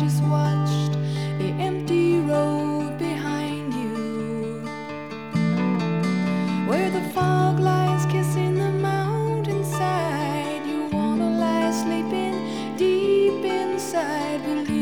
just watched the empty road behind you, where the fog lies kissing the mountainside. You wanna lie sleeping deep inside. Believe